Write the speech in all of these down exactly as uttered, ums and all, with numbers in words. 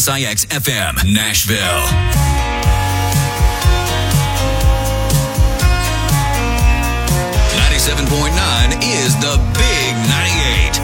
S I X F M, Nashville. ninety-seven point nine is the Big ninety-eight.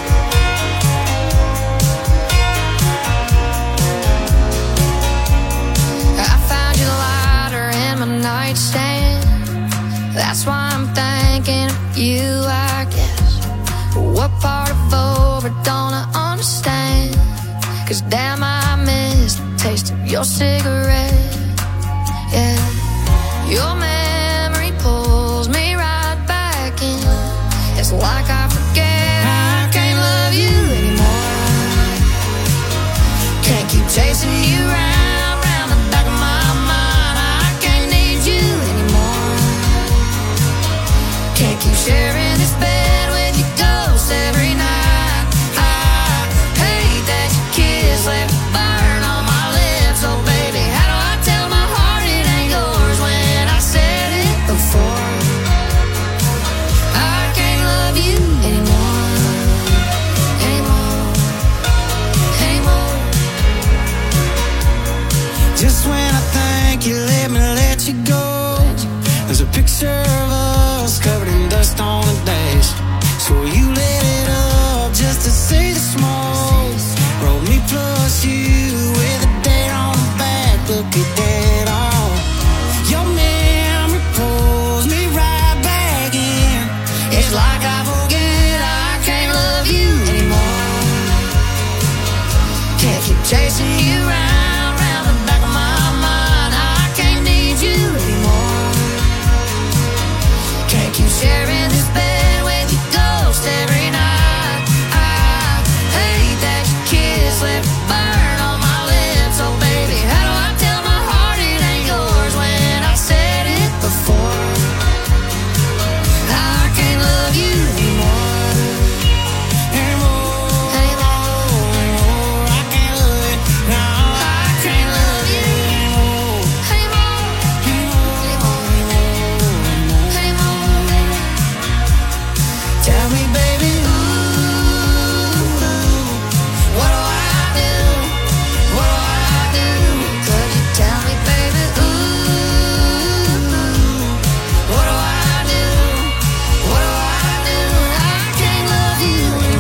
I found your lighter in my nightstand. That's why I'm thinking of you, I guess. What part of over don't I understand? Cause damn, I miss the taste of your cigarette. Yeah, your memory pulls me right back in. It's like I forget I can't love you anymore. Can't keep chasing you round, round the back of my mind. I can't need you anymore. Can't keep sharing this bed with your ghost every night. I hate that your kiss left a burn on my lips. Oh baby, how do I tell my heart it ain't yours when I said it before? I can't love you anymore, anymore, anymore. Just when I think you let me let you go, there's a picture of us covered in dust on the dash. So you lit it up just to see the smoke. Roll me plus you with a date on the back. Look at that all. Your memory pulls me right back in. It's like I forget I can't love you anymore. Can't keep chasing you round, round the back of my mind. I can't need you anymore. Can't keep sharing this bed with your ghost every night. I hate that your kiss left a burn on my lips. Oh baby, how do I tell my heart it ain't yours when I said it before? I can't love you anymore, Anymore, anymore, anymore, I can't love it. No, I can't love you anymore, anymore, anymore, anymore. Tell me, baby, What do I do? What do I do? Could you tell me, baby? Ooh, what do I do? What do I do? I can't love you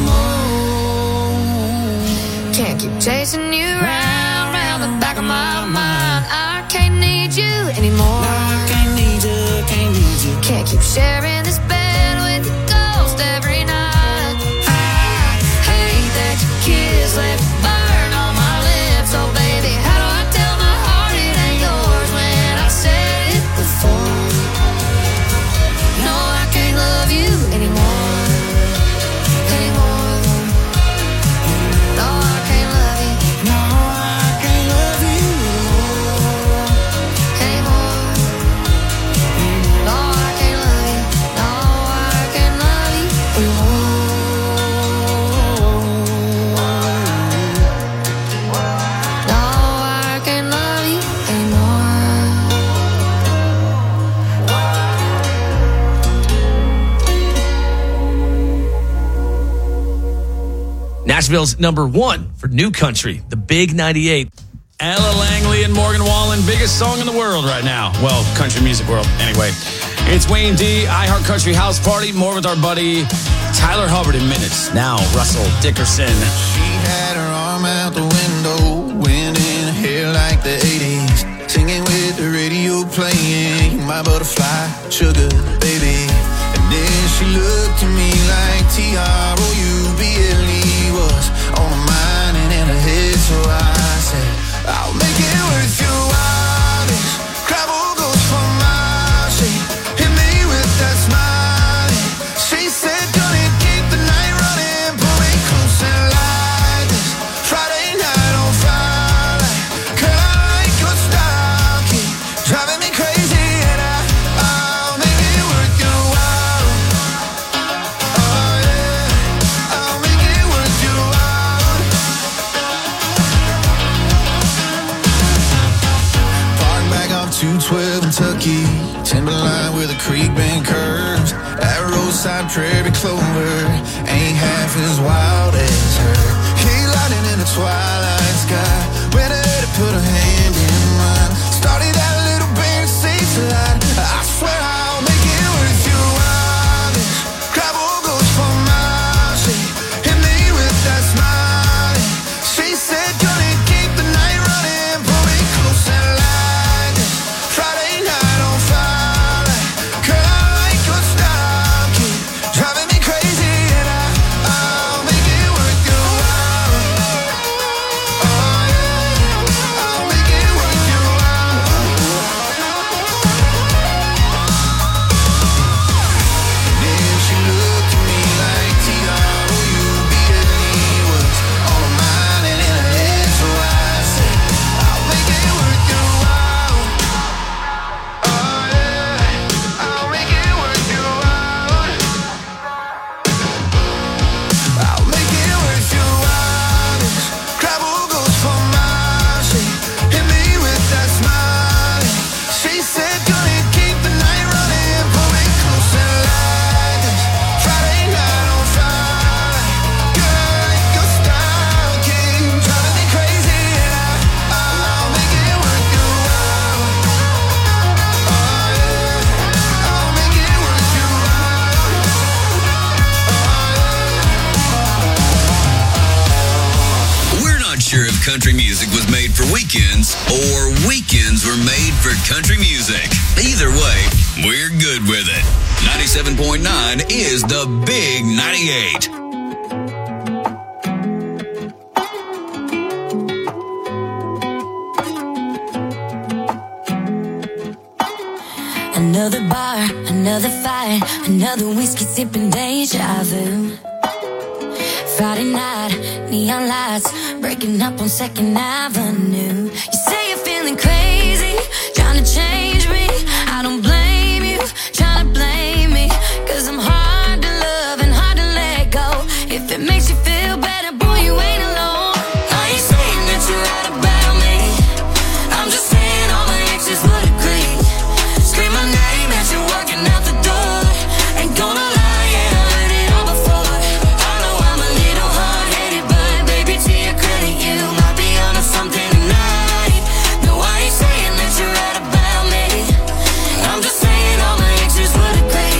anymore. Can't keep chasing you round, round the back of my mind. I can't need you anymore. I can't need you, can't need you. Can't keep sharing this bed with your ghost every night. I hate that your kiss left a burn on my lips. Oh baby, how do I tell my heart it ain't yours when I said it before? No, I can't love you anymore, anymore. No, I can't love you No, I can't love you anymore. No, I can't love you. No, I can't love you anymore. No, I can't love you anymore. Nashville's number one for new country, the Big ninety-eight. Ella Langley and Morgan Wallen, biggest song in the world right now. Well, country music world, anyway. It's Wayne D, iHeart Country House Party. More with our buddy Tyler Hubbard in minutes. Now, Russell Dickerson. She had her arm out the window, wind in her hair like the eighties, singing with the radio playing, my butterfly, sugar, baby. And then she looked at me like T R O U B L E was on her mind and in her head. So I said, I'll make it worth your while. This travel goes for miles. She hit me with that smile. She said, gonna keep the night running, pull me close and like this Friday night on fire. Like, girl, I like your style, keep driving me crazy, and I, I'll make it worth your while. Oh yeah, I'll make it worth your while. Park back off two twelve Kentucky, timberline where the creek bend curves. That roadside prairie clover ain't half as wild as her. He lighting in the twilight sky. Well, country music was made for weekends or weekends were made for country music. Either way, we're good with it. ninety-seven point nine is the Big ninety-eight. Another bar, another fight, another whiskey sipping deja vu. Friday night, neon lights, breaking up on Second Avenue. You say you're feeling crazy, trying to change me. I don't blame you, trying to blame me. Cause I'm hard to love and hard to let go. If it makes you feel better, boy, you ain't alone. I ain't saying that you're right about me. I'm just saying all my exes would agree. Scream my name as you're walking out the door. Ain't gonna lie, yeah, I heard it all before. I know I'm a little hard-headed, but baby, to your credit, you might be onto something tonight. No, I ain't saying that you're right about me. I'm just saying all my exes would agree.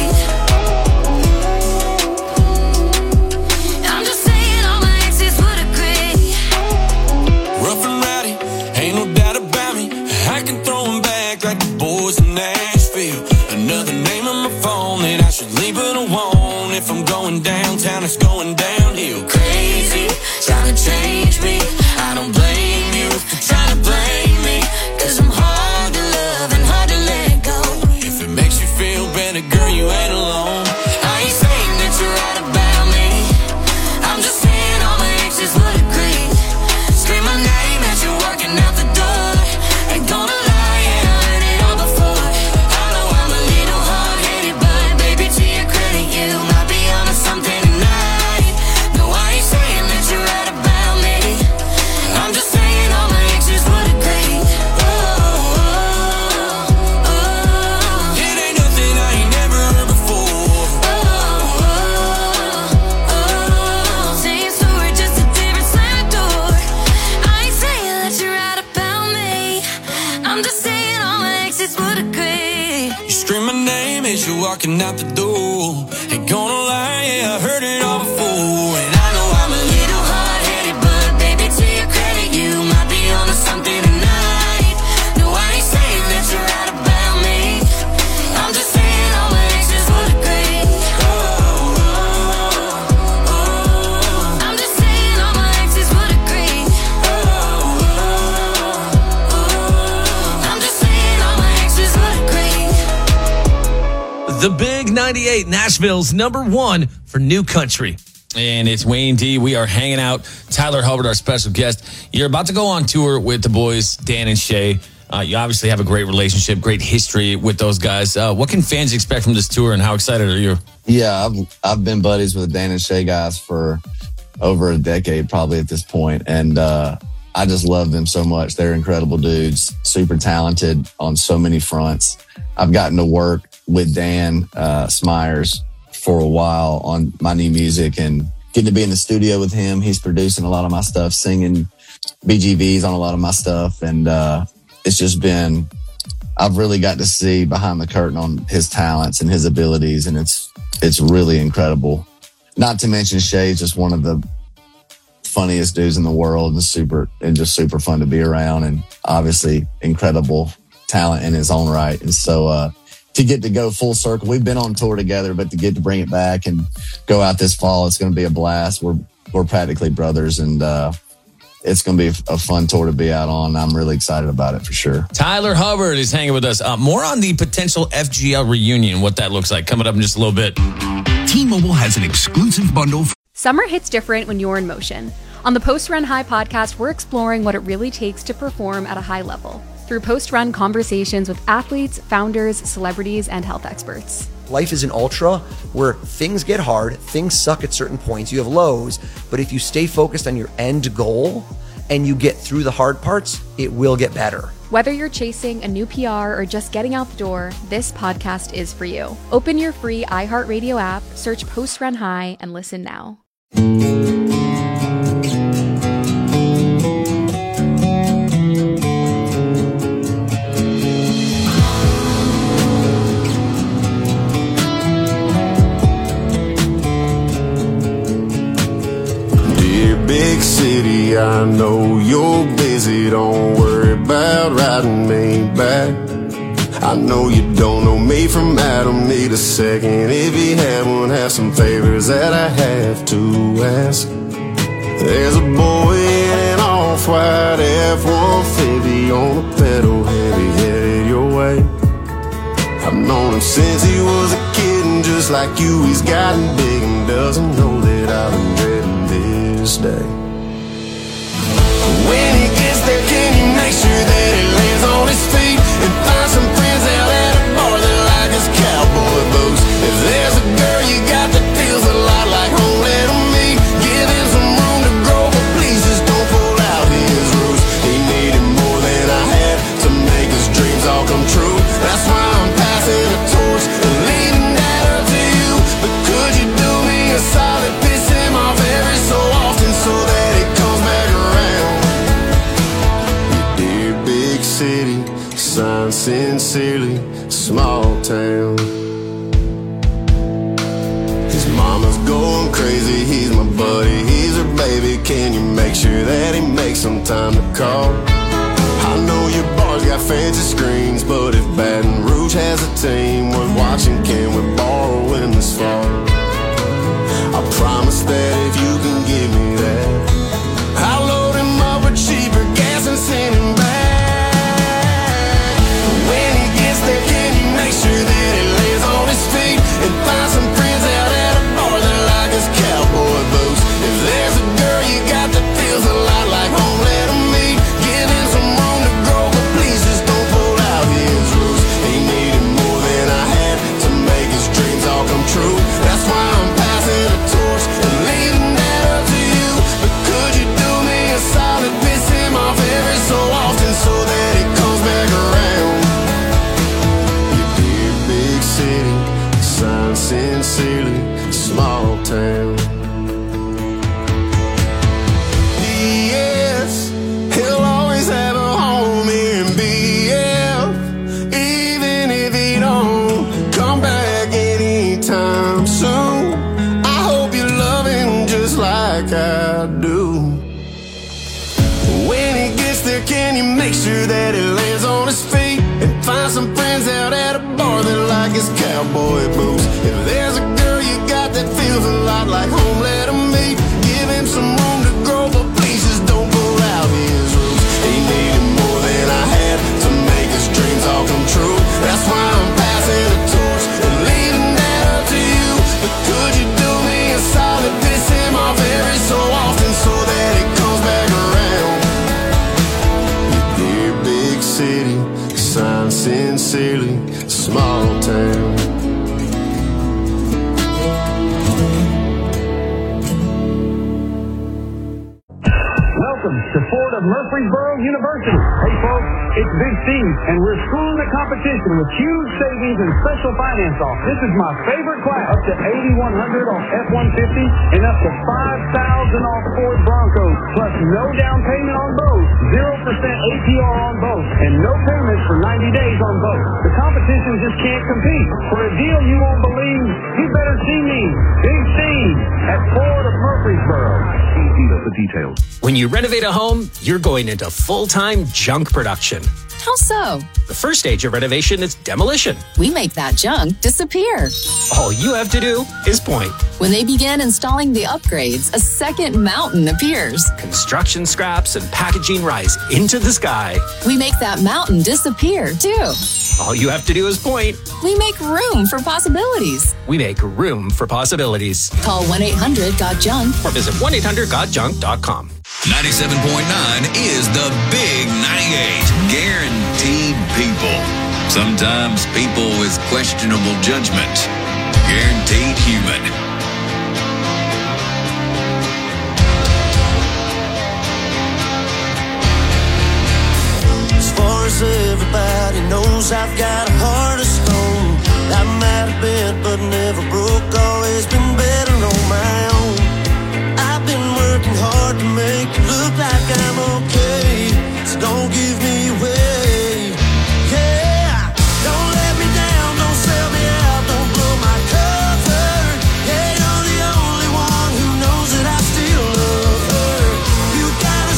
I'm just saying all my exes would agree. Rough and rowdy, ain't no doubt about me. I can throw 'em back like the boys in Nashville. Another name on my phone that I should leave it alone. If I'm going downtown, it's going downhill. Crazy, trying to change me. I don't blame you, trying to blame me. Cause I'm hard to love and hard to let go. If it makes you feel better, girl, you ain't alone. I ain't saying that you're right about me. I'm just saying all my exes would agree. Scream my name as you're walking out the door. Ain't gonna lie, yeah, I heard it all before. I know I'm a little hard-headed, but baby, to your credit, you might be onto something tonight. No, I ain't saying that you're right about me. I'm just saying all my exes would agree. Oh, oh, oh. It ain't nothing I ain't never heard before. Oh, oh, oh. Same story, just a different side door. I ain't saying that you're right about me. I'm just saying all my exes would agree. You scream my name as you're walking out the door. Ain't gonna lie, yeah, I heard it all before. And I know I'm a little hard-headed, but baby, to your credit, you might be onto something tonight. No, I ain't saying that you're right about me. I'm just saying all my exes would agree. Oh, oh, oh. I'm just saying all my exes would agree. Oh, oh, oh. I'm just saying all my exes would agree. The Big ninety-eight, Nashville's number one for new country. And it's Wayne D. We are hanging out. Tyler Hubbard, our special guest. You're about to go on tour with the boys, Dan and Shay. Uh, you obviously have a great relationship, great history with those guys. Uh, what can fans expect from this tour, and how excited are you? Yeah, I've I've been buddies with the Dan and Shay guys for over a decade, probably at this point, and uh, I just love them so much. They're incredible dudes, super talented on so many fronts. I've gotten to work with Dan uh, Smyers for a while on my new music, and getting to be in the studio with him. He's producing a lot of my stuff, singing B G Vs on a lot of my stuff, and uh, it's just been. I've really got to see behind the curtain on his talents and his abilities, and it's it's really incredible. Not to mention Shay's just one of the funniest dudes in the world, and super and just super fun to be around, and obviously incredible talent in his own right. And so uh, to get to go full circle, we've been on tour together, but to get to bring it back and go out this fall, it's going to be a blast. We're we're practically brothers, and uh, it's going to be a fun tour to be out on. I'm really excited about it for sure. Tyler Hubbard is hanging with us. Uh, more on the potential F G L reunion, what that looks like, coming up in just a little bit. T-Mobile has an exclusive bundle. Summer hits different when you're in motion. On the Post Run High podcast, we're exploring what it really takes to perform at a high level through post-run conversations with athletes, founders, celebrities, and health experts. Life is an ultra where things get hard, things suck at certain points, you have lows, but if you stay focused on your end goal and you get through the hard parts, it will get better. Whether you're chasing a new P R or just getting out the door, this podcast is for you. Open your free iHeartRadio app, search Post Run High, and listen now. Dear big city baby, I know you're busy. Don't worry about writing me back. I know you don't know me from Adam. Need a second. If you had one, have some favors that I have to ask. There's a boy in an off-white F one fifty on a pedal, heavy headed your way. I've known him since he was a kid, and just like you, he's gotten big and doesn't know that I've been dreading this day. When he gets there, can you make sure that he lands on his feet and find some friends out at a bar that like his cowboy boots? If there's a girl you got that feels a lot like home, let him meet. Give him some room to grow, but please just don't pull out his roots. He needed more than I had to make his dreams all come true. That's why I'm passing the torch and leaving that up to you. But could you do me a solid, piss him off every so often so that it comes back around? Dear big city, signed sincerely, small town. His mama's going crazy, he's my buddy, he's her baby. Can you make sure that he makes some time to call? I know your bar's got fancy screens, but if Baton Rouge has a team worth watching, can we borrow in this fall? I promise that if you can give me that, I'll load him up with cheaper gas and send him back. When he gets there, can you make sure that he lands on his feet and find some friends out at a bar that like his cowboy boots? If there's a girl you got that feels a lot like home, let him meet. Give him some room to grow, but please just don't pull out his roots. He needed more than I had to make his dreams all come true. That's why I'm passing the torch and leaving that up to you. But could you do me a solid, piss him off every so often so that it comes back around? Your dear big city, signed sincerely, small town. Yes, he'll always have a home in B F, even if he don't come back anytime soon. I hope you love him just like I do. When he gets there, can you make sure that he lands on his feet and find some friends out at a bar that like his cowboy boots? If there's a girl you got that feels a lot like home, let him meet. Give him some room to grow, but please just don't pull out his roots. He needed more than I had to make his dreams all come true. That's why I'm passing the torch and leaving that up to you. But could you do me a solid, piss him off every so often so that it comes back around? Your dear big city, signed sincerely, small town. Welcome to Ford of Murfreesboro University. Hey folks, it's Big Steve, and we're schooling the competition with huge savings and special finance off. This is my favorite class, up to eighty-one hundred off F one fifty and up to five thousand off Ford Broncos, plus no down payment on both, zero percent A P R on both, and no payments for ninety days on both. The competition just can't compete. For a deal you won't believe, you better see me, Big Steve, at Ford of Murfreesboro. See the details. When you renovate a home, you're going into full-time junk production. How so? The first stage of renovation is demolition. We make that junk disappear. All you have to do is point. When they begin installing the upgrades, a second mountain appears. Construction scraps and packaging rise into the sky. We make that mountain disappear, too. All you have to do is point. We make room for possibilities. We make room for possibilities. Call one eight hundred got junk or visit one eight hundred got junk dot com. ninety-seven point nine is the Big ninety-eight. Guaranteed people. Sometimes people with questionable judgment. Guaranteed human. As far as everybody knows, I've got a heart of stone. I might have been, but never broke. Always been better on my own. I've been working hard to make it look like I'm okay. So don't give me away. Yeah, don't let me down, don't sell me out, don't blow my cover. Yeah, you're the only one who knows that I still love her. You gotta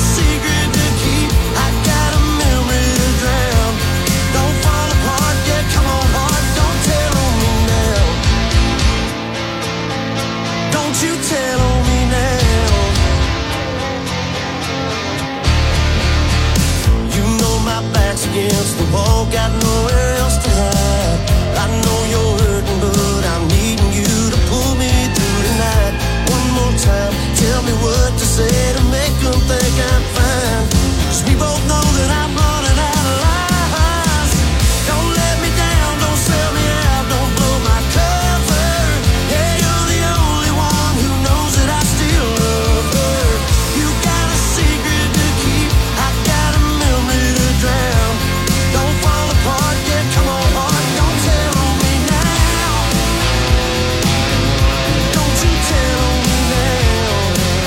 against the wall, got nowhere else to hide. I know you're hurting, but I'm needing you to pull me through tonight. One more time, tell me what to say to make them think I'm fine. 'Cause we both know that I'm running out of lies. Don't let me down, don't sell me out, don't blow my cover. Yeah, you're the only one who knows that I still love her. You got a secret to keep, I got a memory to drown. Don't fall apart, yeah, come on, heart, don't tell on me now. Don't you tell on me now.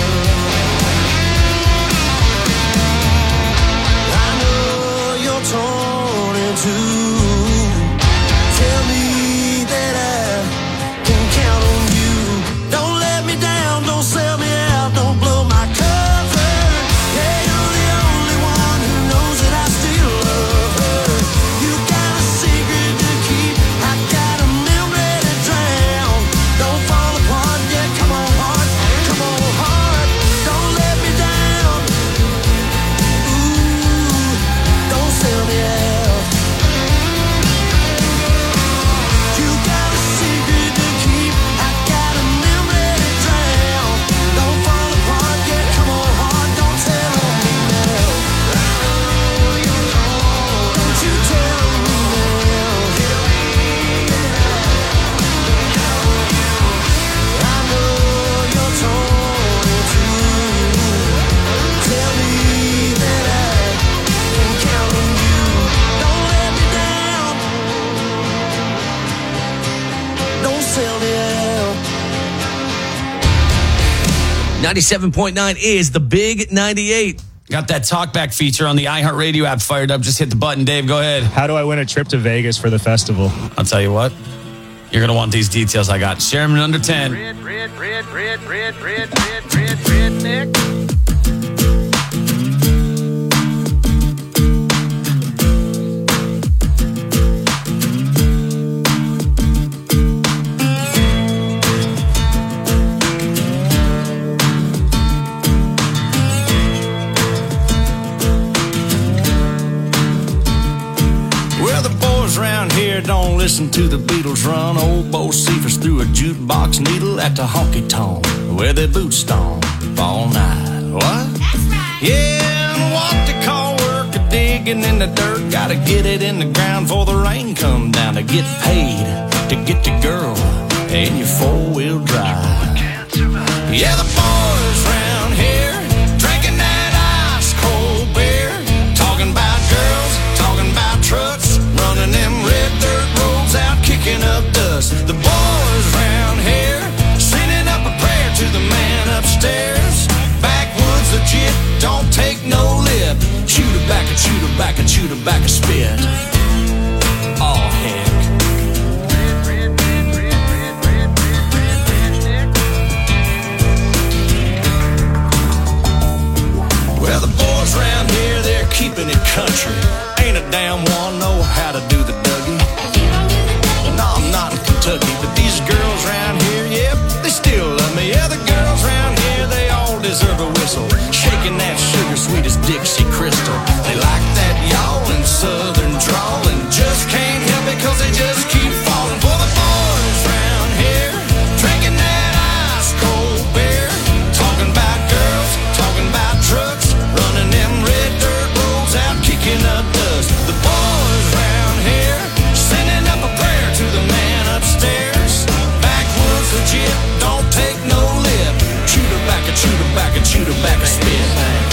I know you're torn in two. Tell me that I can count on you. Don't let me down, don't sell me out, don't blow my cover. Yeah, you're the only one who knows that I still love her. You got a secret to keep, I got a memory to drown. Don't fall apart, yeah, come on, heart, come on, heart, don't let me down. Ooh, don't sell me out. You got a secret to keep, I got a memory to drown. Don't fall apart, yeah, come on, heart, don't tell on me now. Don't you tell on me now. I know you're torn in two. Tell me that I can count on you. Don't let me down. Don't sell me out. ninety-seven point nine is the Big ninety-eight. Got that talkback feature on the iHeartRadio app fired up. Just hit the button, Dave. Go ahead. How do I win a trip to Vegas for the festival? I'll tell you what. You're going to want these details I got. Share them in under ten. Red, red, red, red, red, red, red, red, redneck. Well, the boys around here don't listen to the Beatles run. Old Bo Cephas threw a jukebox needle at the honky tonk where they boot stomp all night. What? That's right. Yeah, and what they call work a digging in the dirt. Gotta get it in the ground before the rain come down to get paid to get the girl in your four-wheel drive. Yeah, the boys around here drinking that ice cold beer, talking about girls, talking about trucks, running them red dirt roads out, kicking up dust. The boys around here sending up a prayer to the man upstairs. Backwoods legit, don't take no lip. Shoot her back and shoot her back and shoot her back and spit. Oh heck. Well, the boys around here, they're keeping it country. Ain't a damn one know how to do the Dougie. No, I'm not in Kentucky, but these girls around here, yep, they still love me. Yeah, the girls around here, they all deserve a whistle. Shaking that sugar sweet as Dixie Crystal. They like that yawling southern drawl and just can't help it 'cause they just keep falling for the boys around here. Drinking that ice cold beer, talking about girls, talking about trucks, running them red dirt roads out, kicking up dust. The boys around here sending up a prayer to the man upstairs. Backwoods legit, don't take no lip. Shoot her back and shoot her back and shoot her back and spit.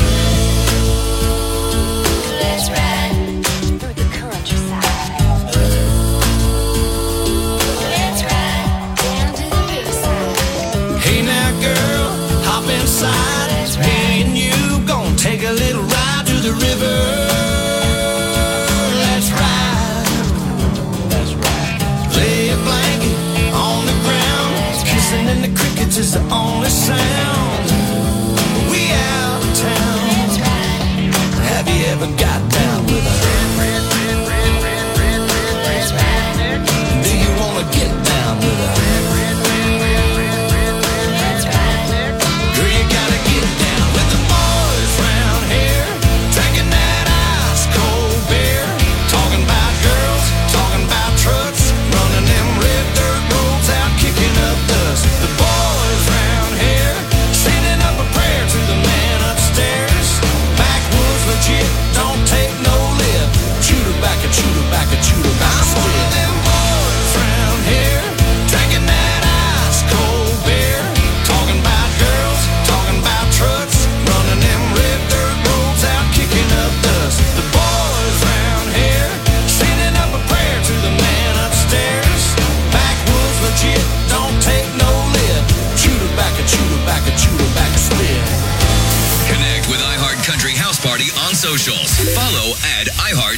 Let's ride through the countryside. Let's ride down to the riverside. Hey now girl, hop inside. Me and you gon' take a little ride to the river. Let's ride. That's right. Lay a blanket on the ground. Kissing in the crickets is the only sound. We out of town. Have you ever got down with a red, red, red, red, red, red, red, red, do you wanna get down with a red, red, red, red, red, red, red, red, girl, you gotta get down with the boys round here, drinking that ice cold beer, talking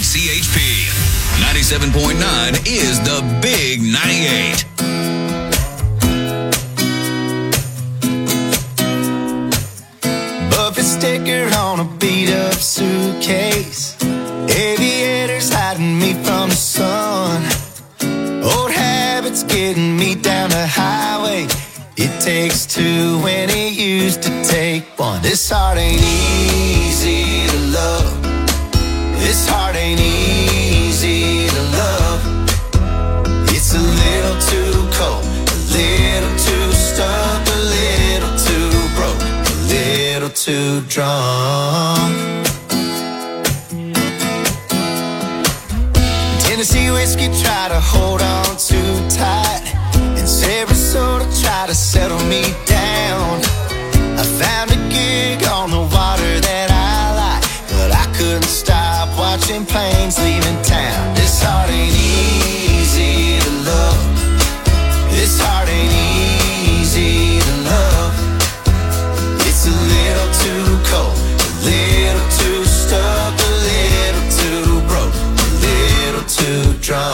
C H P. ninety-seven point nine is the Big ninety-eight. Buffett sticker on a beat up suitcase. Aviators hiding me from the sun. Old habits getting me down the highway. It takes two when it used to take one. This heart ain't easy to love. This heart ain't easy to love. It's a little too cold, a little too stuck, a little too broke, a little too drunk. Tennessee whiskey try to hold on too tight, and Sarasota try to settle me down. I found a gig on the water that I like, but I couldn't stop watching planes leaving town. This heart ain't easy to love. This heart ain't easy to love. It's a little too cold, a little too stuck, a little too broke, a little too drunk.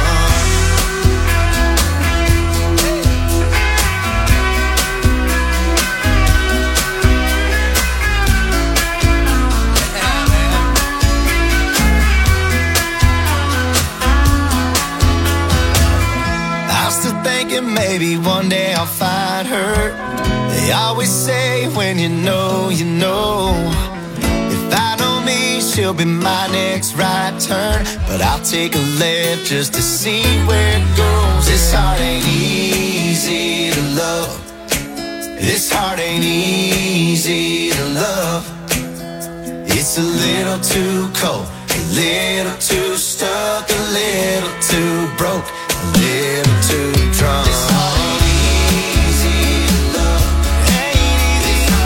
Maybe one day I'll find her. They always say when you know, you know. If I know me, she'll be my next right turn. But I'll take a left just to see where it goes. This heart ain't easy to love. This heart ain't easy to love. It's a little too cold, a little too stuck, a little too broke, a little too drunk. This heart ain't easy to love. Ain't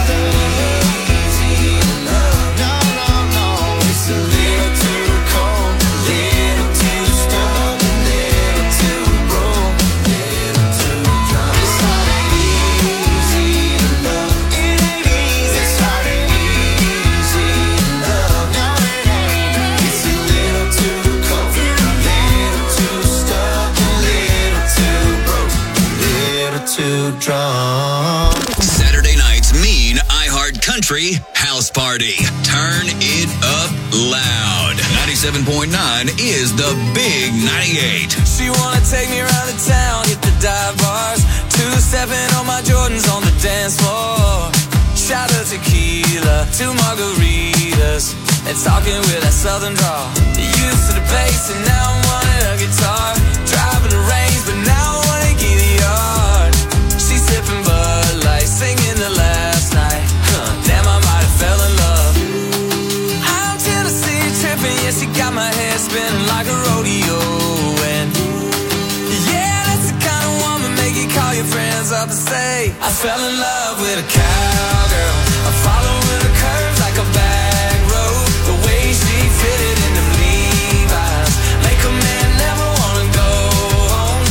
easy to love. No, no, no. It's a little too cold, a little too stuck, a little too broke, a little too drunk. This heart ain't easy to love. It ain't easy. This heart ain't easy to love. No, it ain't. It's a little too cold, a little too stuck, a little too broke, a little too drunk. Saturday night's mean iHeart Country house party. Turn it up loud. ninety-seven point nine is the Big ninety-eight. She wanna take me around the town, hit the dive bars, two-stepping on my Jordans on the dance floor. Shot of tequila, two margaritas, and talking with that southern drawl. Used to the bass and now I'm wanting a guitar. Driving the range, but now I wanna get the yard. She sipping Bud Light, singing the last night. Huh, damn, I might have fell in love. I'm Tennessee tripping, yeah, she got my head spinning like a rodeo. And yeah, that's the kind of woman make you call your friends up and say, I fell in love with a cowgirl. I'm following the curves like a back road. The way she fitted in them Levi's make a man never wanna go home.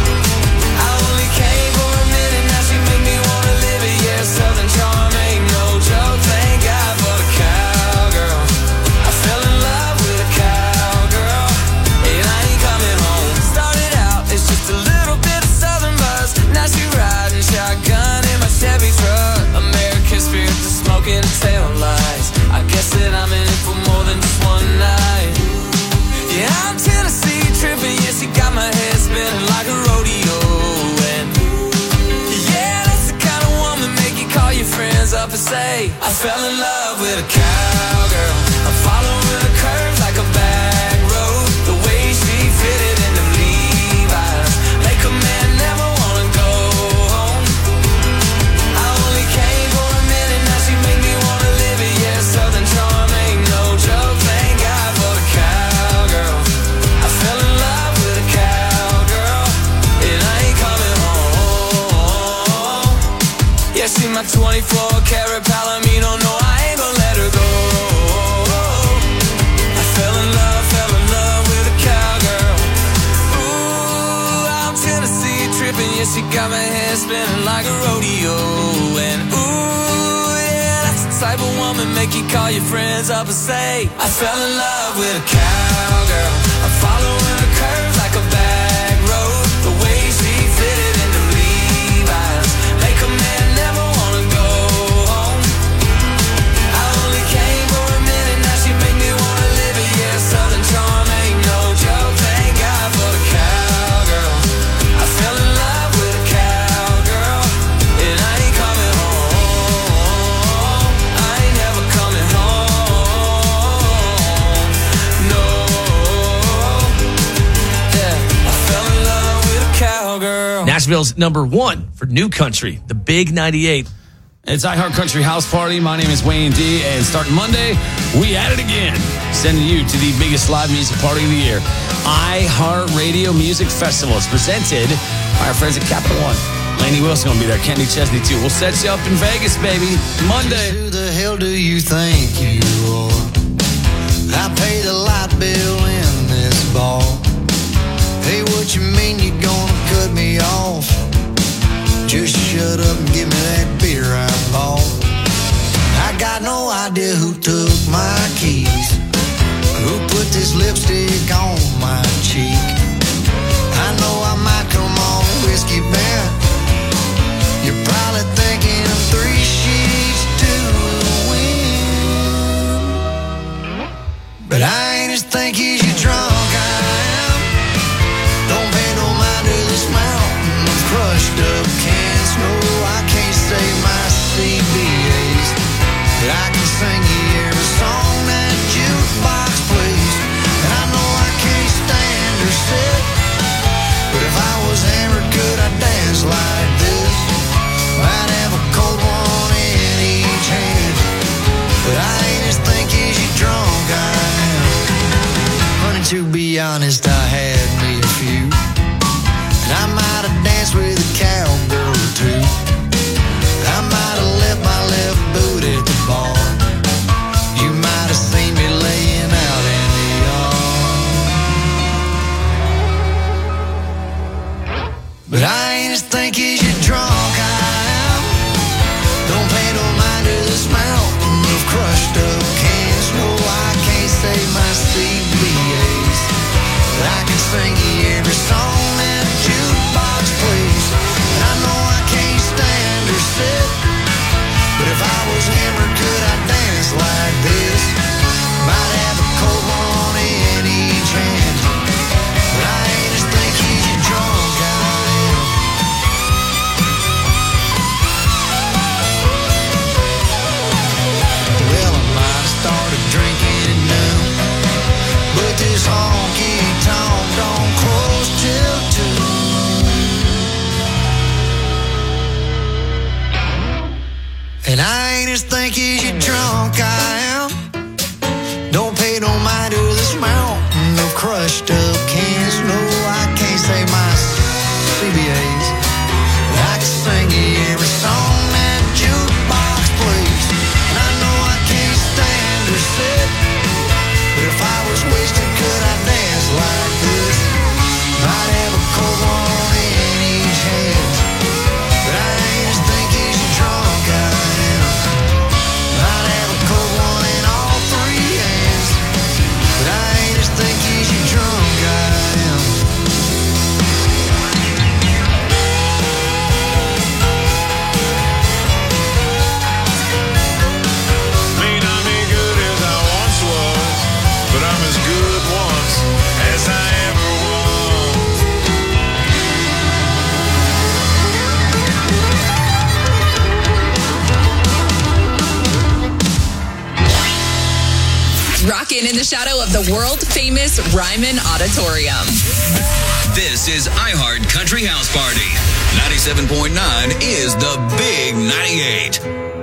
I only came for a minute, now she make me wanna live it. Yeah, Southern charm ain't no joke. Thank God for the cowgirl. I fell in love with a cowgirl, and I ain't coming home. Started out as just a little bit of Southern buzz. Now she riding shotgun in my Chevy truck. American spirit to smoking tail lights. I guess that I'm in it for more than just one night. Yeah, I'm Tennessee tripping, yeah, she got my head spinning like a rodeo. And yeah, that's the kind of woman make you call your friends up and say, I fell in love with a cowgirl. I'm following the curves like a back road. The way she fitted in them Levi's make a man never wanna go home. I only came for a minute, now she make me wanna live it. Yeah, Southern charm ain't no joke. Thank God for the cowgirl. I fell in love with a cowgirl, and I ain't coming home. Yeah, she my twenty-four karat Palomino. No, I ain't gonna let her go. I fell in love, fell in love with a cowgirl. Ooh, I'm Tennessee tripping, yeah, she got my head spinning like a rodeo. And ooh, yeah, that's the This type of woman make you call your friends up and say, I fell in love with a cowgirl. I'm following her curves like a back road. The way she fitted into Levi's make a man never wanna go home. I only came for a minute, now she make me wanna live it. Yeah, Southern charm ain't no joke. Thank God for the cowgirl. I fell in love with a cowgirl, and I ain't coming home. I ain't never coming home. No. Yeah, I fell in love with a cowgirl. Nashville's number one for new country, the Big ninety-eight. It's iHeart Country House Party. My name is Wayne D. And starting Monday, we at it again. Sending you to the biggest live music party of the year. iHeart Radio Music Festival. It's presented by our friends at Capital One. Lainey Wilson going to be there. Kenny Chesney, too. We'll set you up in Vegas, baby. Monday. Who the hell do you think you are? I pay the light bill in this bar. Hey, what you mean you gonna cut me off? Just shut up and give me that beer I bought. I got no idea who took my keys, who put this lipstick on my cheek. I know I might come on whiskey bent. You're probably thinking I'm three sheets to the wind, but I ain't as thinky as you drunk I am. Don't pay no mind to this mountain of crushed up cans. No, I can't say my C B As, but I can sing you every song that jukebox plays. And I know I can't stand or sit, but if I was hammered, could I dance like this? Might have a cold one in each hand, but I ain't as thinky as you drunk I am. Honey, to be honest, I had me a few, and I might have danced with a cowgirl or two. I might have left my left boot at the bar. You might have seen me laying out in the yard, but I ain't as thinky as you drunk I am. Don't pay no mind to this mountain of crushed up cans. No, I can't say my C B As, but I can sing you every song that jukebox plays. And I know I can't stand or sit, but if I was hammered, could I dance like this? Might have a cold one in each hand, but I ain't as thinky as you drunk I am. Well, I might have started drinking at noon, but this honky tonk don't close till two. And I ain't as thinky as you drunk I am. Don't pay no mind to this mountain of crushed up cans. No, I can't say my C B As, but I can sing you every song that jukebox plays. And I know I can't stand or sit, but if I was wasted, could I dance like this? Might have a cold one in each hand, but I ain't as thinky as you drunk I am. Might have a cold one in all three hands, but I ain't as thinky as you drunk I am. May not be good as I once was, but I'm as good once as I ever was. Rockin' in the shadow of the world-famous Ryman Auditorium. This is iHeart Country House Party. ninety-seven point nine is the Big ninety-eight.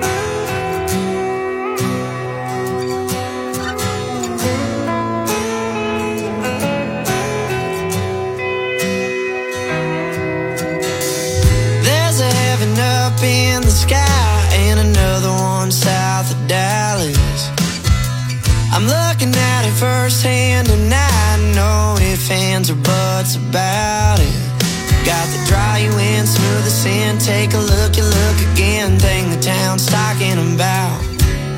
There's a heaven up in the sky and another one south of Dallas. I'm looking at it firsthand and I know if ands or buts about it. Got the dry you in, smooth the sin. Take a look, you look again. Thing the town's talking about.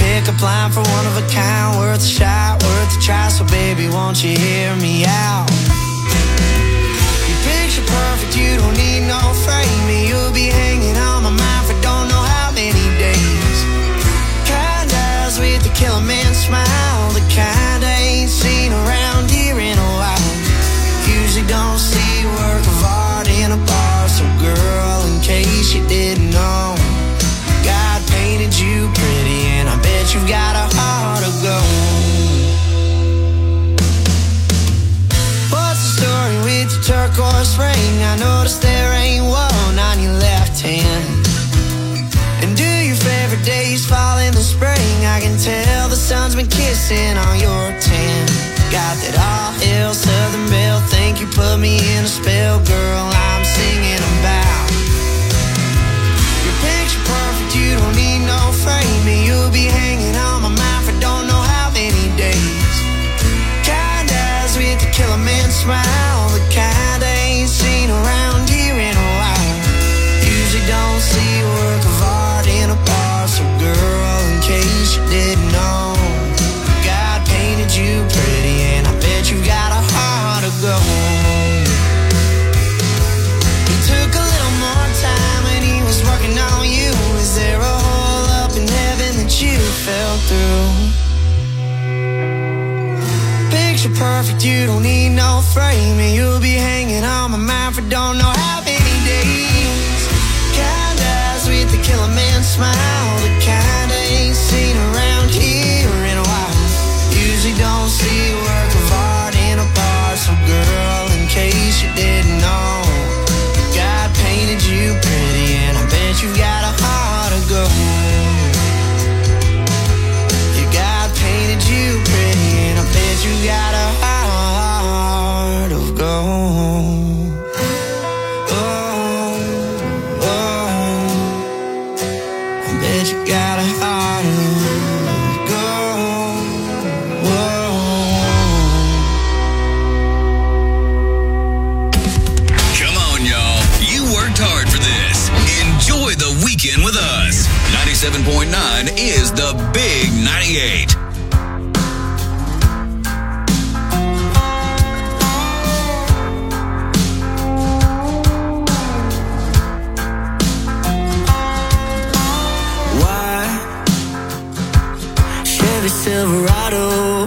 pickup line for one of a kind, worth a shot, worth a try. So baby, won't you hear me out? You picture perfect, you don't need no framing. You'll be hanging on my mind for don't know how many days. Kind eyes with the killer man smile, the kind I ain't seen around here in a while. Usually don't see work of art in a bar. So girl, in case you didn't know, God painted you pretty, and I bet you've got a heart of gold. What's the story with your turquoise ring? I noticed there ain't one on your left hand. And do your favorite days fall in the spring? I can tell the sun's been kissing on your tan. Got that all hail Southern Belle, think you put me in a spell, girl, I'm singing about. Your picture perfect, you don't need no framing. You'll be hanging on my mind for don't know how many days. Kind eyes with the killer man smile, the kind I ain't seen around here in a while. Usually don't see work of art in a bar. So girl, in case you didn't know, God painted you pretty, and I bet you got a heart of gold. He took a little more time when he was working on you. Is there a hole up in heaven that you fell through? Picture perfect, you don't need no framing. You'll be hanging on my mind for don't know how many days. Kind eyes with the killer man smile, the kind I ain't seen around here in a while. Usually don't see work of art in a bar. So girl, in case you didn't know, God painted you pretty, and I bet you got a heart of gold. You God painted you pretty, and I bet you got a heart of gold. Oh, oh, I bet you got a heart of gold. Come on, y'all. You worked hard for this. Enjoy the weekend with us. ninety-seven point nine is the Big ninety-eight. Why? Chevy Silverado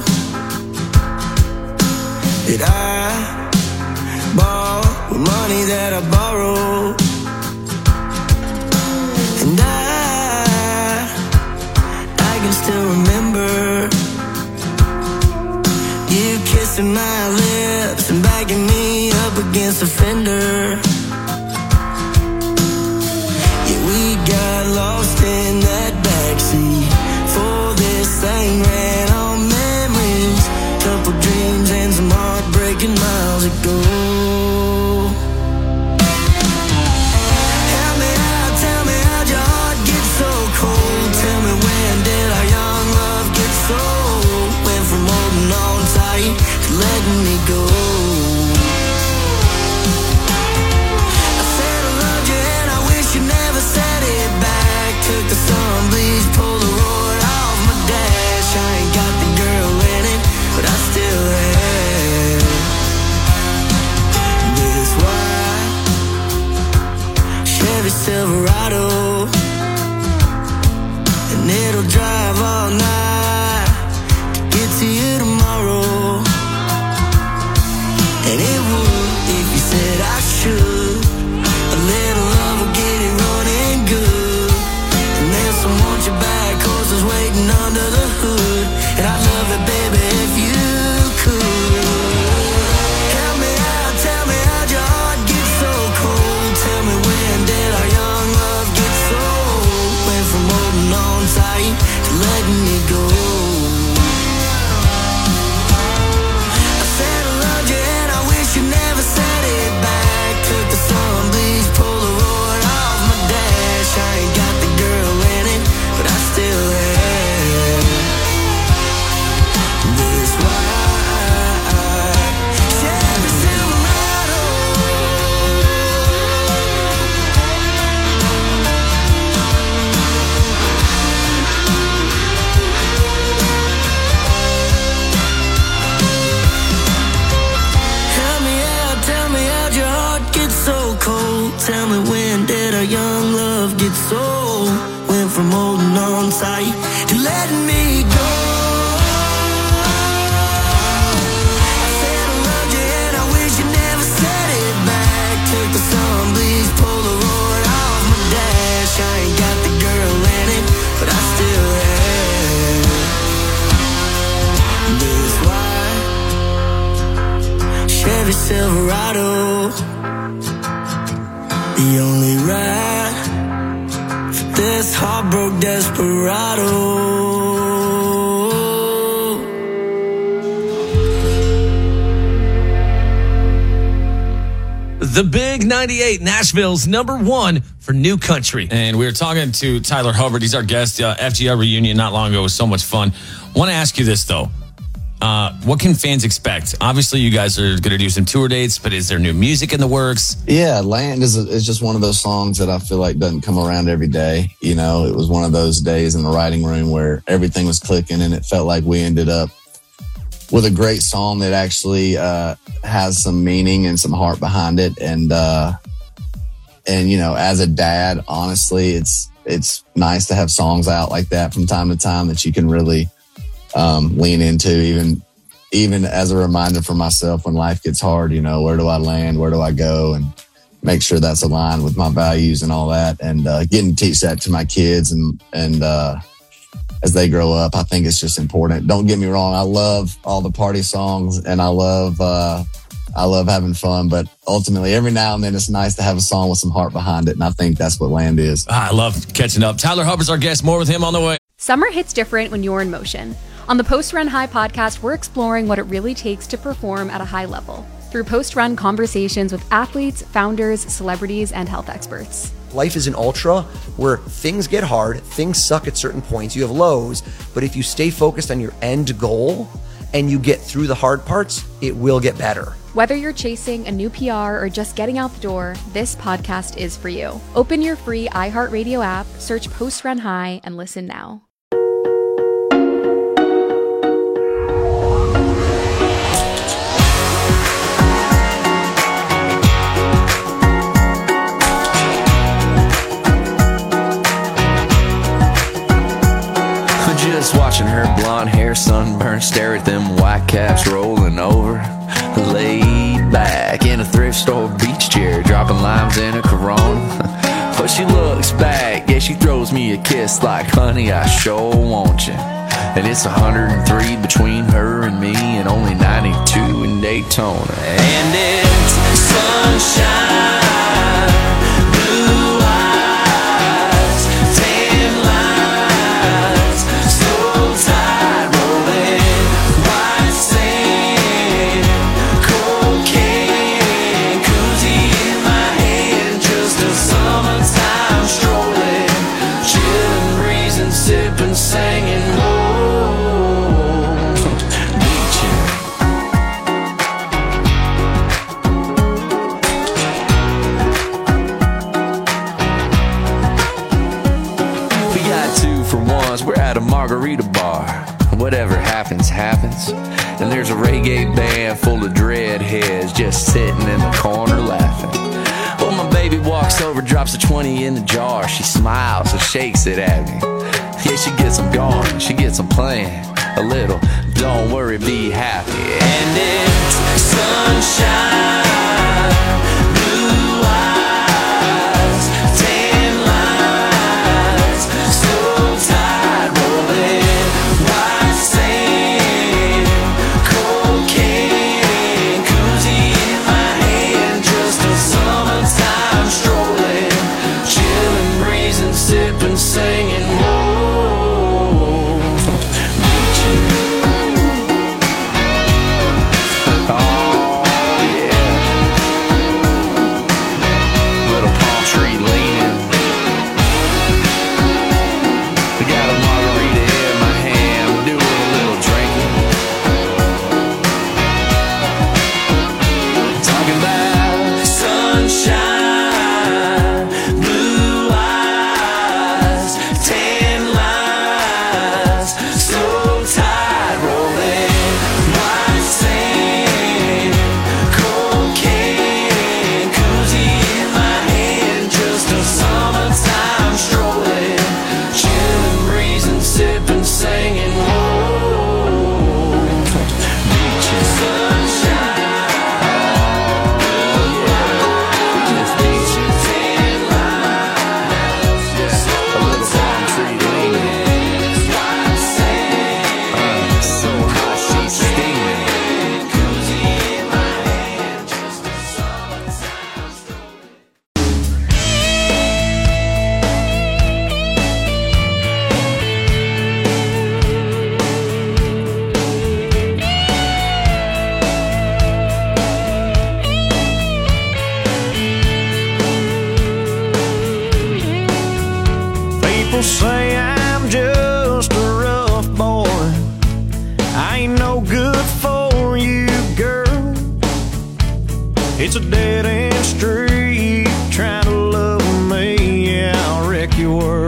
that I bought with money that I borrowed. And I, I can still remember you kissing my lips and backing me up against the fender. Yeah, we got lost in that backseat, for this thing ran on memories, couple dreams and some heartbreaking miles ago. Help me out, tell me how'd your heart get so cold? Tell me when did our young love get sold? Went from holding on tight to letting me go. I said I loved you and I wish you never said it back. Took the sun, please pull the Polaroid off my dash. I ain't got the girl in it, but I still have this white Chevy Silverado, and it'll drive all night to get to you tomorrow. And it would if you said I should. A little love will get it running good, and then some want you back, horses waiting under the hood. And I'd love it, baby, if you could. Help me out, tell me how'd your heart get so cold? Tell me when did our young love get sold? Went from holding on tight to letting me go. I said I loved you and I wish you never sight to letting me go. I said I loved you and I wish you never said it back. Take the sun, please pull the Lord off my dash. I ain't got the girl in it, but I still have this white Chevy Silverado, the only ride for this heartbroken desperado. The Big ninety-eight, Nashville's number one for new country. And we were talking to Tyler Hubbard. He's our guest. Uh, F G R reunion not long ago. It was so much fun. Want to ask you this, though. Uh, what can fans expect? Obviously, you guys are going to do some tour dates, but is there new music in the works? Yeah, Land is, a, is just one of those songs that I feel like doesn't come around every day. You know, it was one of those days in the writing room where everything was clicking and it felt like we ended up with a great song that actually uh, has some meaning and some heart behind it. And, uh, and you know, as a dad, honestly, it's it's nice to have songs out like that from time to time that you can really um, lean into, even even as a reminder for myself when life gets hard. You know, where do I land? Where do I go? And make sure that's aligned with my values and all that. And uh, getting to teach that to my kids and and uh, as they grow up, I think it's just important. Don't get me wrong. I love all the party songs and I love, uh, I love having fun, but ultimately every now and then it's nice to have a song with some heart behind it. And I think that's what Land is. Ah, I love catching up. Tyler Hubbard's our guest. More with him on the way. Summer hits different when you're in motion. On the Post Run High podcast, we're exploring what it really takes to perform at a high level through post-run conversations with athletes, founders, celebrities, and health experts. Life is an ultra where things get hard, things suck at certain points, you have lows, but if you stay focused on your end goal and you get through the hard parts, it will get better. Whether you're chasing a new P R or just getting out the door, this podcast is for you. Open your free iHeartRadio app, search Post Run High, and listen now. Just watching her blonde hair sunburned, stare at them white caps rolling over. Laid back in a thrift store beach chair, dropping limes in a Corona. But she looks back, yeah, she throws me a kiss like, honey, I sure want you. And it's one hundred three between her and me, and only ninety-two in Daytona. And it's sunshine, blue eyes, tan lines, so tight rolling, white sand, cocaine, koozie in my hand, just a summertime strolling, chillin', breezing, sippin', singing, whoa. We're at a margarita bar. Whatever happens, happens. And there's a reggae band full of dreadheads just sitting in the corner laughing. Well, my baby walks over, drops a twenty in the jar. She smiles and shakes it at me. Yeah, she gets them going, she gets them playing a little. Don't worry, be happy. And it's sunshine, blue eyes, tan lines, so tight rolling, white sand, cocaine, koozie in my hand, just a summertime strolling, chillin', breezing, sippin', singing, whoa. It's a dead-end street. Trying to love me, yeah, I'll wreck your world.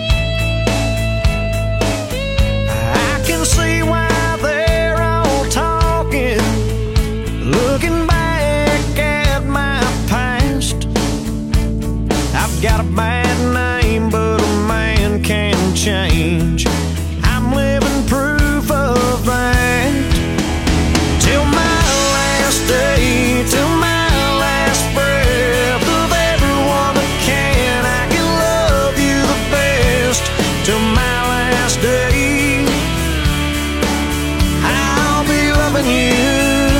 I can see why they're all talking, looking back at my past. I've got a bad name, but a man can change. I'm living proof of that. Till my last day, till my last breath of everyone that can, I can love you the best. Till my last day, I'll be loving you.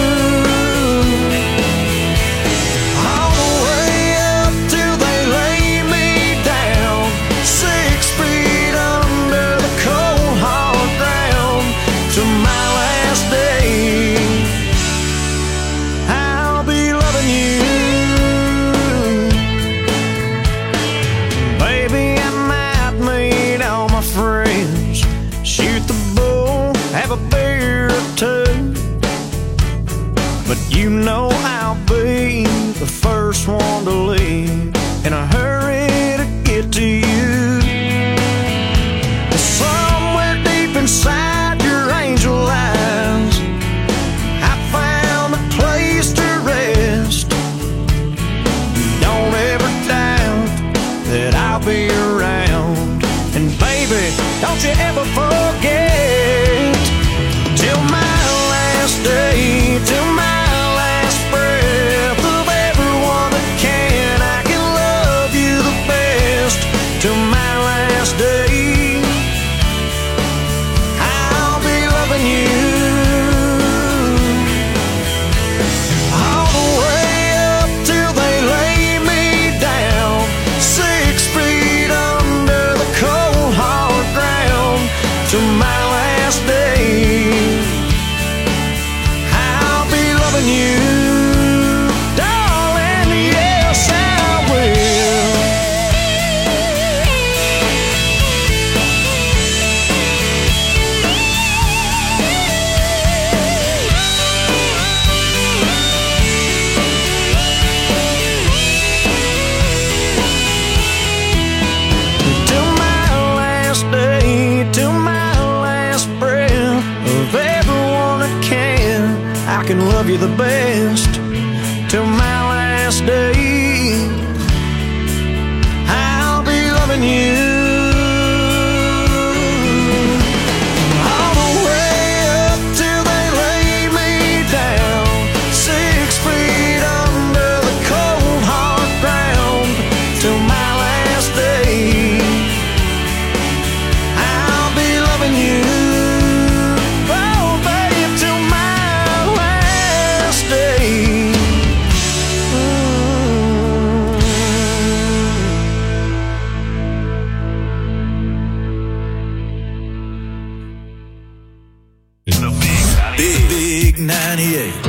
All the way up till they lay me down, six feet under the cold hard ground. Till my last day, I'll be loving you. Baby, I might meet all my friends, shoot the bull, have a beer or two, but you know I'll be the first one to leave in a hurry to get to you. Somewhere deep inside your angel eyes, I found a place to rest. Don't ever doubt that I'll be around. And baby, don't you ever forget, till my last day, till my last breath of everyone that can, I can love you the best. Till my last day, I'll be loving you. All the way up till they lay me down, six feet under the cold hard ground. Till my last day, I'll be loving you, darling, yes I will. Till my last day, till my last breath of everyone that can, I can love you the best. Till my last day, I'll be loving you. All the way up till they lay me down, six feet under the cold hard ground. Till my last day, I'll be loving you. Oh, babe, till my last day. Big, big ninety-eight.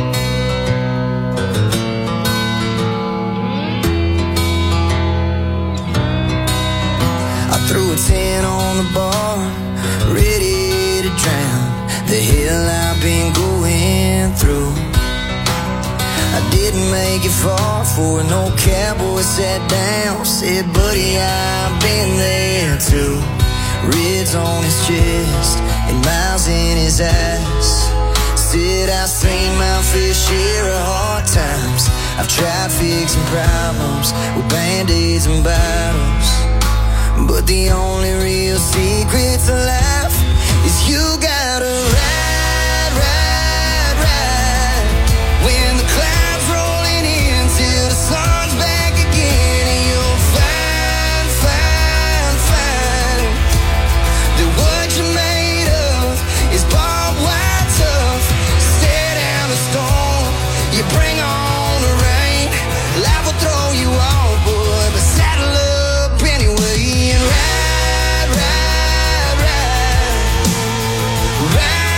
I threw a ten on the bar, ready to drown the hell I've been going through. I didn't make it far for an old cowboy sat down, said, buddy, I've been there too. Ribs on his chest and miles in his eyes. Said I've seen my fair share of hard times. I've tried fixing problems with band-aids and bottles, but the only real secret to life is you gotta ride, ride, ride. When the clouds rolling in till the sun's back again, and you'll find, find, find that what you're made of is barbed wire tough. Stare down the storm, you bring on the rain. Life will throw you off, boy, but saddle up anyway and ride, ride, ride, ride.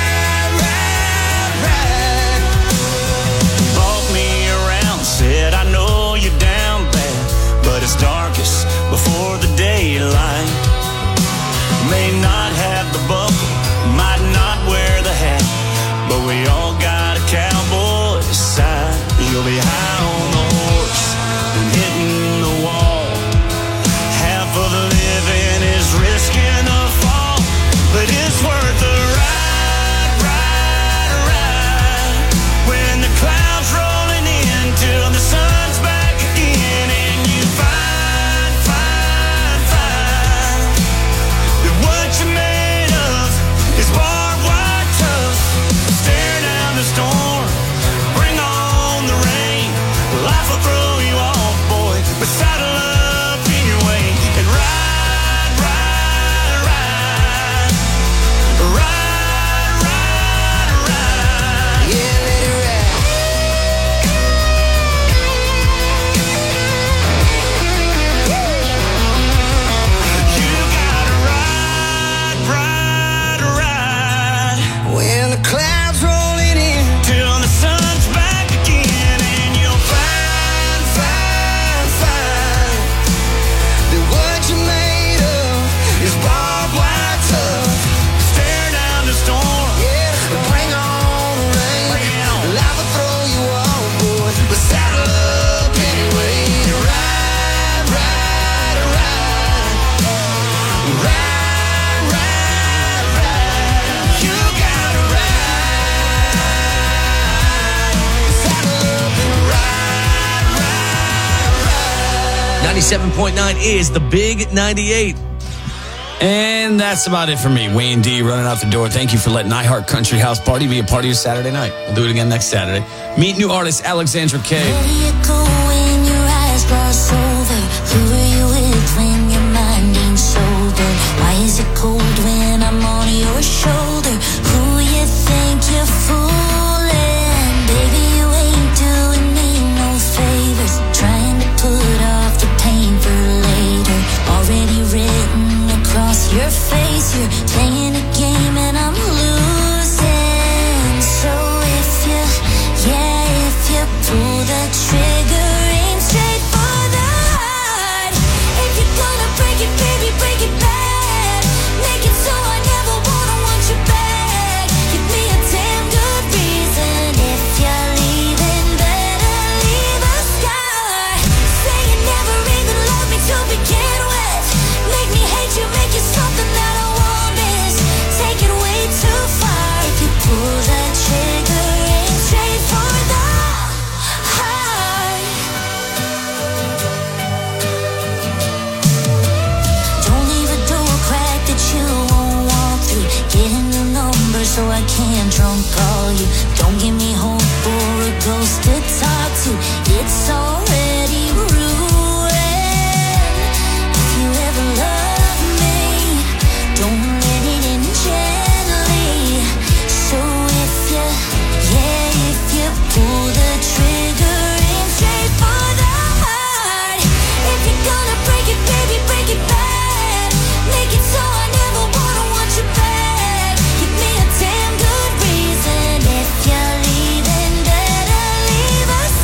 you'll be high on the horse and hitting the wall. Half of the living is risking the fall, but it's worth the ride, ride, ride. When the clouds rolling in till the sun's back again, and you find, find, find that what you're made of is barbed wire tough. Stare down the storm, bring on the rain. Life will throw you off, boy, but saddle up anyway and ride, ride, ride. Ride, ride, ride. Yeah, let it ride. You gotta ride, ride, ride. When the clouds rolling in till the sun's back again, and you'll find, find, find that what you're made of is barbed wire tough. Stare down the storm, yeah, bring on the rain. Life will throw you off, boy, but saddle up anyway. Ride, ride, ride. Ride, ride, ride. You gotta ride. Saddle up and ride, ride, ride. ninety-seven point nine is the Big ninety-eight. And that's about it for me. Wayne D running out the door. Thank you for letting iHeart Country House Party be a part of your Saturday night. We'll do it again next Saturday. Meet new artist Alexandra K. Where do you go when your eyes gloss over? Who are you with when your mind ain't sober? Why is it cold when I'm on your shoulder? Who you think you're fooling? Baby, you ain't doing me no favors. Trying to put off the pain for later. Already written across your face. You're playing a game and I'm losing. So if you, yeah, if you pull the trigger, aim straight for the heart. If you're gonna break it, baby, break it bad. Make it so I never wanna want you back. Give me a damn good reason. If you're leaving, better leave a scar. Say you never even loved me to begin with. Make me hate you, make you something that I won't miss. Take it way too far. If you pull the trigger, aim straight for the heart. Don't leave a door crack that you won't walk through. Get a new number so I can drunk call you. Don't give me hope or a ghost to talk to. It's already ruined. If you ever love me, don't let it in gently. So if you, yeah, if you pull the trigger, aim straight for the heart. If you're gonna break it, baby, break it bad. Make it so I never wanna want you back. Give me a damn good reason. If you're leaving, better leave a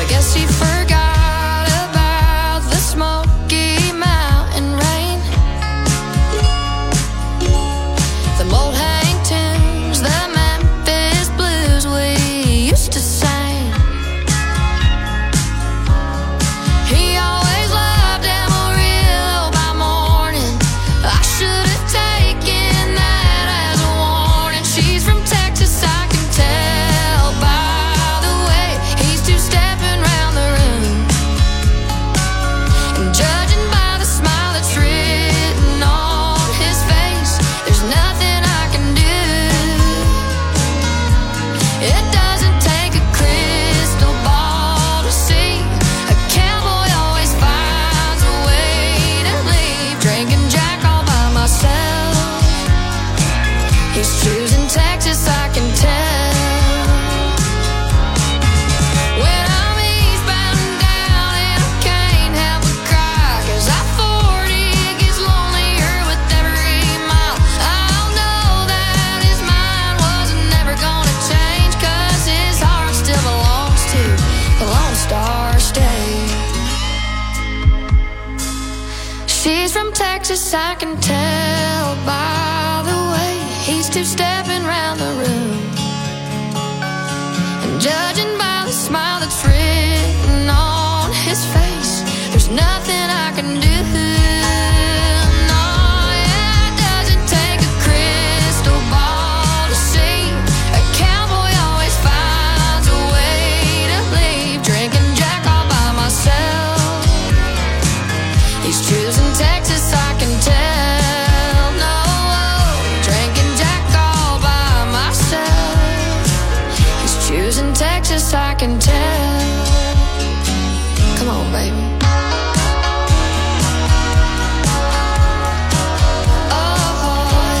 I guess she forgot about the Smoky Mountain rain. The old hang tunes, the Memphis blues we used to sing. He always loved Amarillo by morning. I should have taken that as a warning. She's from Texas, I can tell by the way he's two-stepping round the room. And judging by the smile that's written on his face, there's nothing I can do. It doesn't take a crystal ball to see. A cowboy always finds a way to leave. Drinking Jack all by myself. He's choosing Texas, I can tell. When I'm eastbound and down and I can't help but cry, 'cause I forty gets lonelier with every mile. I'll know that his mind wasn't never gonna change, 'cause his heart still belongs to the Lone Star State. She's from Texas, I can tell by the way he's two-stepping round the room. And judging by the smile that's written on his face, there's nothing I can do. No, yeah, it doesn't take a crystal ball to see. A cowboy always finds a way to leave. Drinking Jack all by myself. He's choosing Texas, I can tell. No, drinking Jack all by myself. He's choosing Texas, I can tell. Come on, baby. Oh,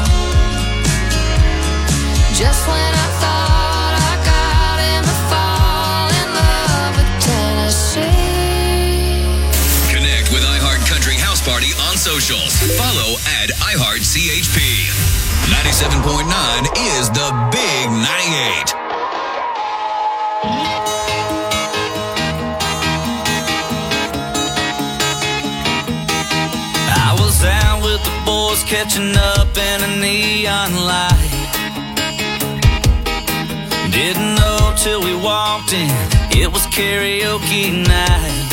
just when I thought I got him to fall in love with Tennessee. Connect with iHeart Country House Party on socials. Follow at iHeartCHP. ninety-seven point nine is the Big ninety-eight. I was out with the boys catching up in a neon light. Didn't know till we walked in, it was karaoke night.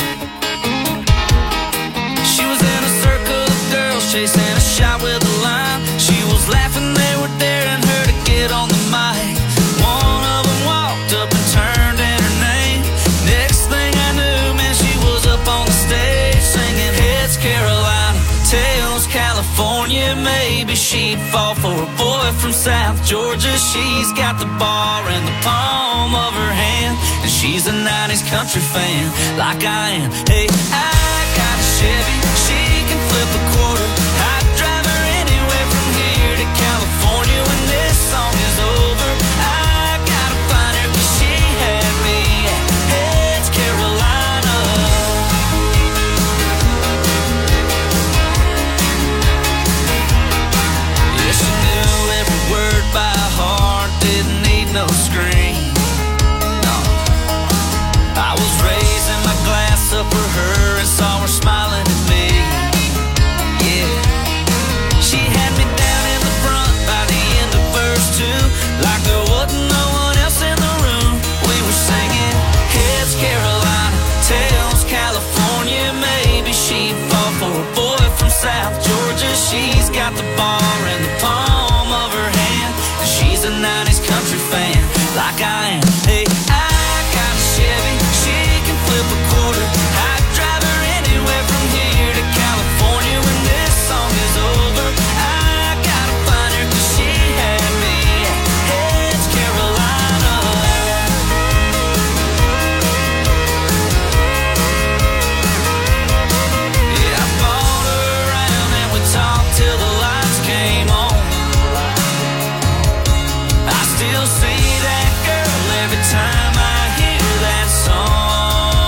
She was in a circle of girls chasing a shot with a line. She was laughing, they were daring her to get on the mic. One of them walked up and turned in her name. Next thing I knew, man, she was up on the stage singing Heads Carolina, Tails California. Maybe she'd fall for a boy from South Georgia. She's got the bar in the palm of her hand, and she's a nineties country fan like I am. Hey, I got a Chevy, she can flip a quarter